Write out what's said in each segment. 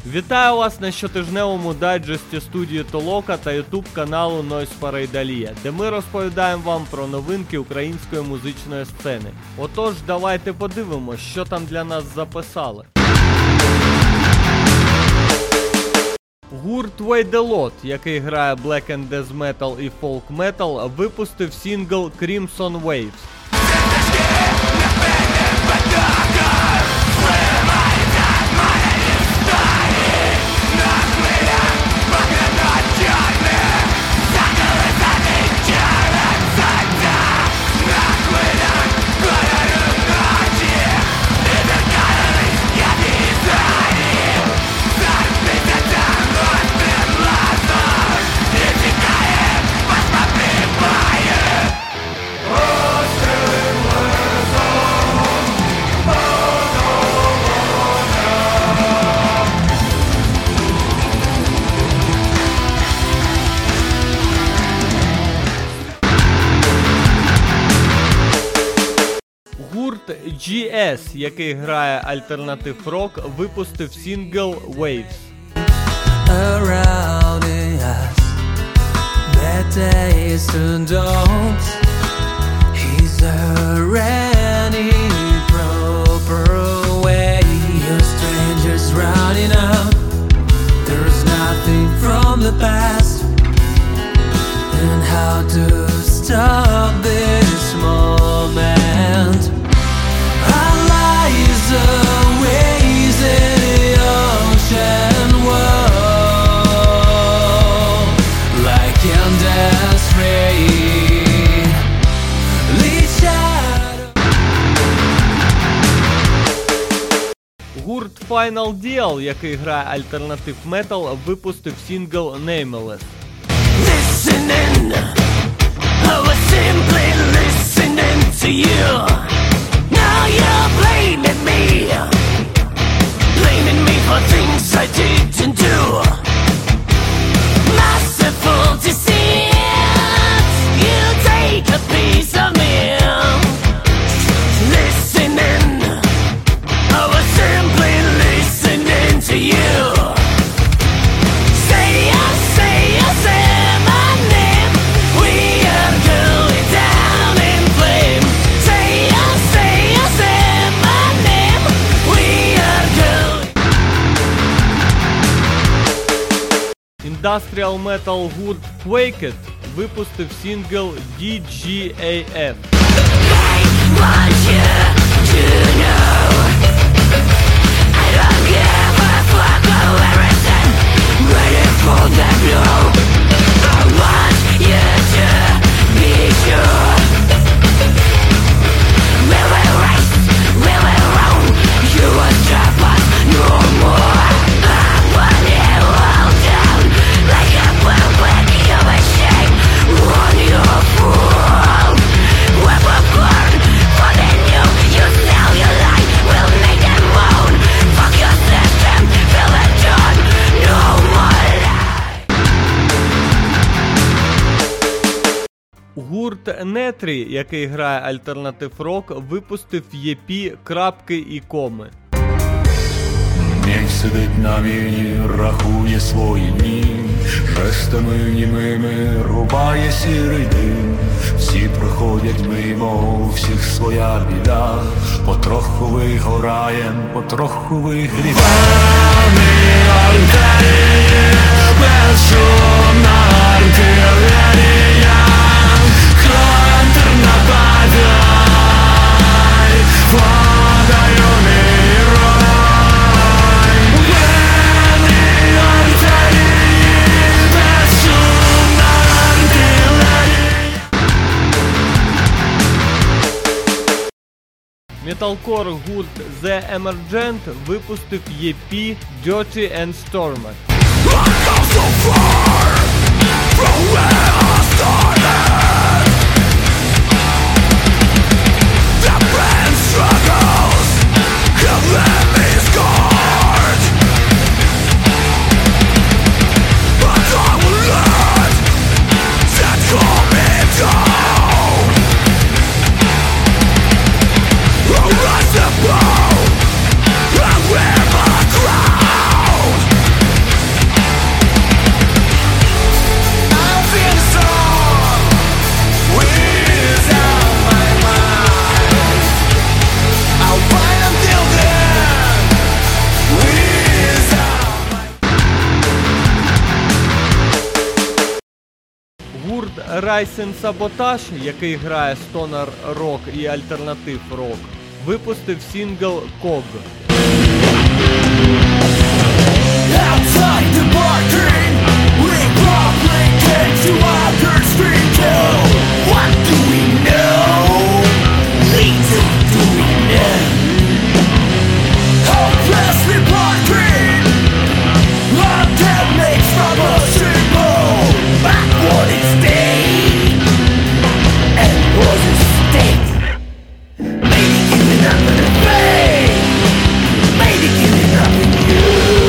Вітаю вас на щотижневому дайджесті студії Толока та ютуб каналу Noise Parade, де ми розповідаємо вам про новинки української музичної сцени. Отож, давайте подивимось, що там для нас записали. Гурт Wait a Lot, який грає Black and Death Metal і Folk Metal, випустив сингл Crimson Waves. Гурт GS, який грає альтернатив рок, випустив сингл Waves. Around us, bad days turn dawn. Is there any proper way? Your strangers running out. There's nothing from the past. And how to stop this moment? Our lives are waves in the ocean wall, like endless rain. Lead shadow. Гурт Final Deal, який грає альтернатив метал, випустив сингл Nameless. Listening, I was simply listening to you. Now you're blaming me for things I didn't do. Merciful deceit, you take a piece of me. Listening, I was simply listening to you. Say my name. We are going down in flame. Say my name. We are going. Industrial Metal гурт Quaked випустив сингл DGAF. I want you to know I don't give a fuck about everything. Waiting for the blow. I want you to be sure. We will race, we will run. You will stop us no more. I want you all down like a bullwhip. You will shake on your fool. We will burn for the new. You sell your life, we'll make them moan. Fuck your system, feel it done. No more life. Гурт Нетрі, який грає альтернатив рок, випустив EP «Крапки і коми». Меч сидить на війні, рахує свої дні, жестами німими рубає сірий дим. Всі проходять мимо, у всіх своя біда, потроху вигораєм, потроху вигрібаємо. Безшумна артилерія, хантер нападай, падаю мирой. Вени артилерії, безшумна артилерія. Металкор гурт The Emergent випустив EP Dirty and Stormy. I wear my crown. Крайсен Саботаж, який грає стонер рок і альтернатив рок, випустив сингл «Ког». Outside the bargain, we probably get to other street kill. What do we know? Little do we know. Hopelessly bargain, love that makes from a symbol. Back what it stayed, and was a state. Maybe giving up on the faith, maybe giving up on you.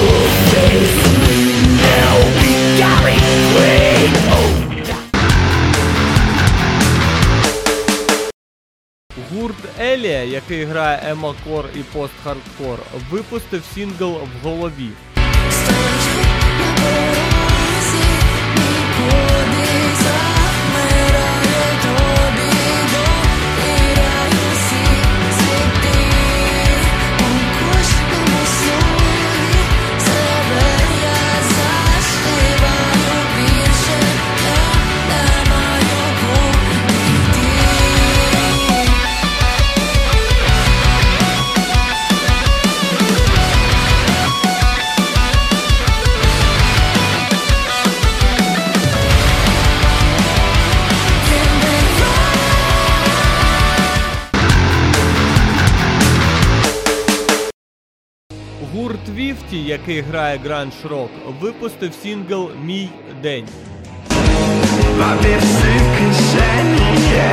Гурт Елія, який грає емо-кор і пост-хардкор, випустив сингл «В голові». Гурт Віфті, який грає гранж-рок, випустив сингл «Мій день». Папірці в кишені є,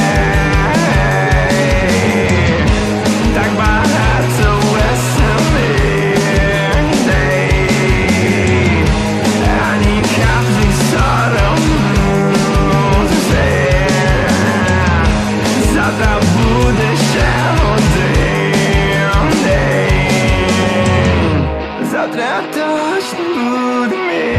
так багато веселих дней, ані каплі сорому все. Завтра буде ще один день, завтра точно буде мій.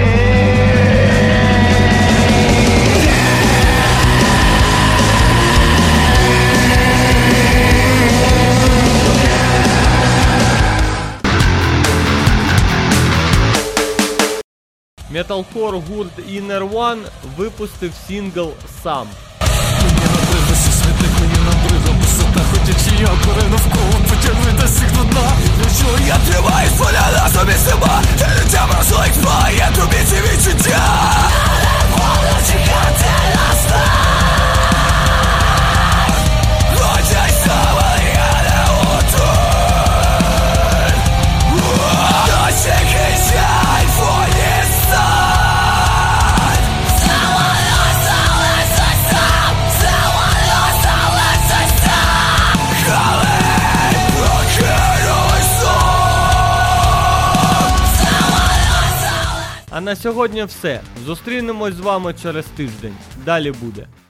Металкор гурт Inner One випустив сингл «Сам». Мені набридло всі світи, мені набридла висота. Ходячи я пере навколо, потягли досягну дна. Для чого я тримаю поля на собі себе? Життя прошло як зла, я тобі ці відчуття. Не буду чекати на стан. Хоча й саме я не готовий. Досі кисяй твої стан. Someone залишся сам. Someone залишся сам. Коли прокинусь А на сьогодні все. Зустрінемось з вами через тиждень. Далі буде.